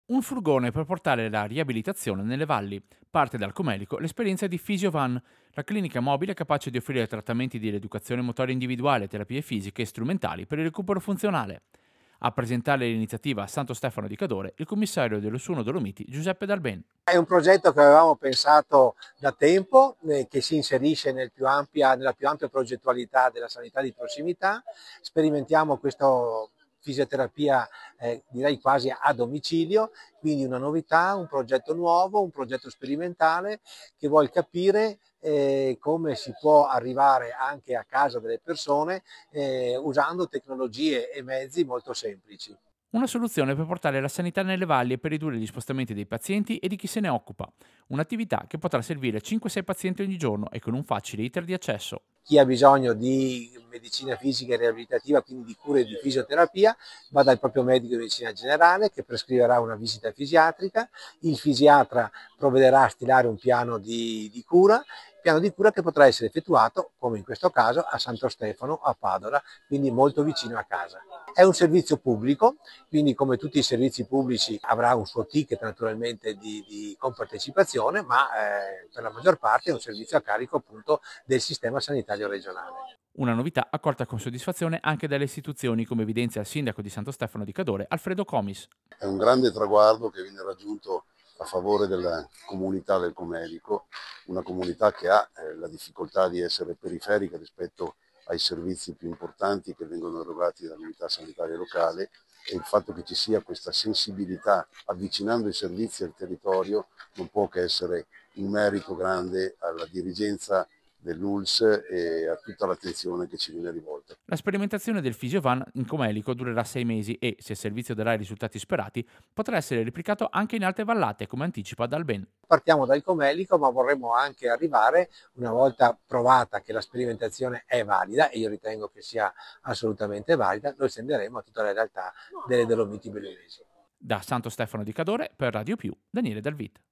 Un furgone per portare la riabilitazione nelle valli. Parte dal Comelico l'esperienza di Fisiovan, la clinica mobile capace di offrire trattamenti di rieducazione motoria individuale, terapie fisiche e strumentali per il recupero funzionale. A presentare l'iniziativa a Santo Stefano di Cadore il commissario dello Suono Dolomiti Giuseppe Dalben. È un progetto che avevamo pensato da tempo, che si inserisce nella più ampia progettualità della sanità di prossimità. Sperimentiamo questa fisioterapia, direi quasi a domicilio, quindi una novità, un progetto nuovo, un progetto sperimentale che vuol capire come si può arrivare anche a casa delle persone usando tecnologie e mezzi molto semplici. Una soluzione per portare la sanità nelle valli e per ridurre gli spostamenti dei pazienti e di chi se ne occupa. Un'attività che potrà servire 5-6 pazienti ogni giorno e con un facile iter di accesso. Chi ha bisogno di medicina fisica e riabilitativa, quindi di cura e di fisioterapia, va dal proprio medico di medicina generale che prescriverà una visita fisiatrica, il fisiatra provvederà a stilare un piano di cura che potrà essere effettuato, come in questo caso, a Santo Stefano, a Padova, quindi molto vicino a casa. È un servizio pubblico, quindi come tutti i servizi pubblici avrà un suo ticket naturalmente di compartecipazione, ma per la maggior parte è un servizio a carico appunto del sistema sanitario regionale. Una novità accolta con soddisfazione anche dalle istituzioni, come evidenzia il sindaco di Santo Stefano di Cadore, Alfredo Comis. È un grande traguardo che viene raggiunto a favore della comunità del Comelico, una comunità che ha la difficoltà di essere periferica rispetto ai servizi più importanti che vengono erogati dall'unità sanitaria locale, e il fatto che ci sia questa sensibilità avvicinando i servizi al territorio non può che essere un merito grande alla dirigenza dell'ULS e a tutta l'attenzione che ci viene rivolta. La sperimentazione del Fisiovan in Comelico durerà 6 mesi e, se il servizio darà i risultati sperati, potrà essere replicato anche in altre vallate, come anticipa Dalben. Partiamo dal Comelico, ma vorremmo anche arrivare, una volta provata che la sperimentazione è valida, e io ritengo che sia assolutamente valida, lo estenderemo a tutte le realtà delle Dolomiti Bellunesi. Da Santo Stefano di Cadore per Radio Più, Daniele Dalvit.